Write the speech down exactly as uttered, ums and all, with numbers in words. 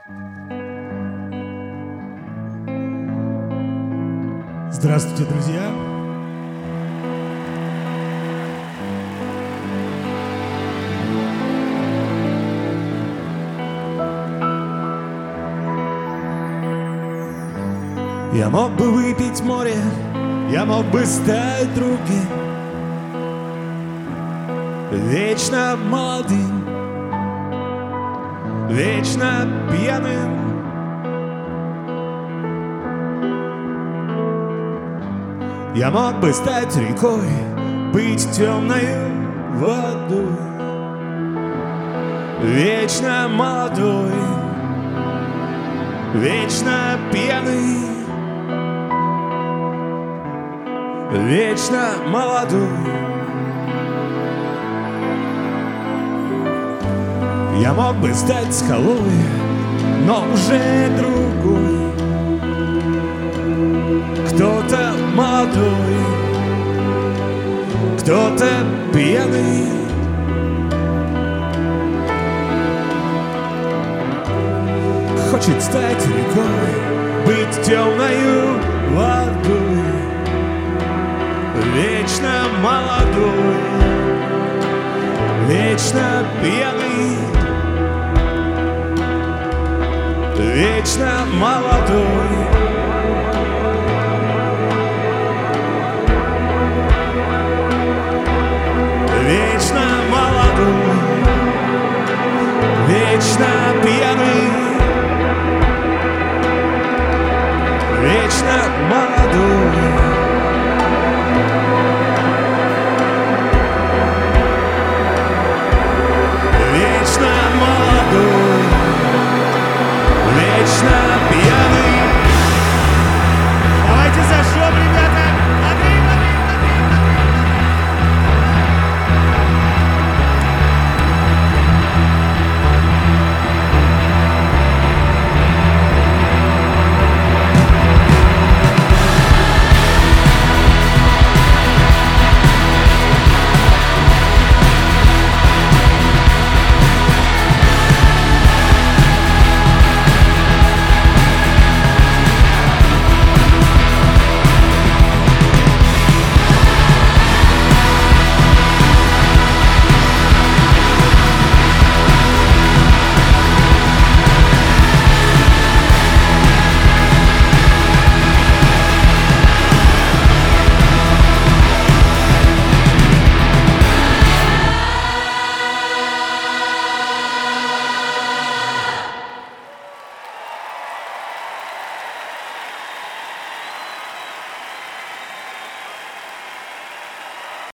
Здравствуйте, друзья! Я мог бы выпить море, я мог бы стать другим, вечно молодым, вечно пьяным. Я мог бы стать рекой, быть темною водой, вечно молодой, вечно пьяный, вечно молодой. Я мог бы стать скалой, но уже другой, кто-то молодой, кто-то пьяный. Хочет стать рекой, быть темною водой, вечно молодой, вечно пьяный, вечно молодой.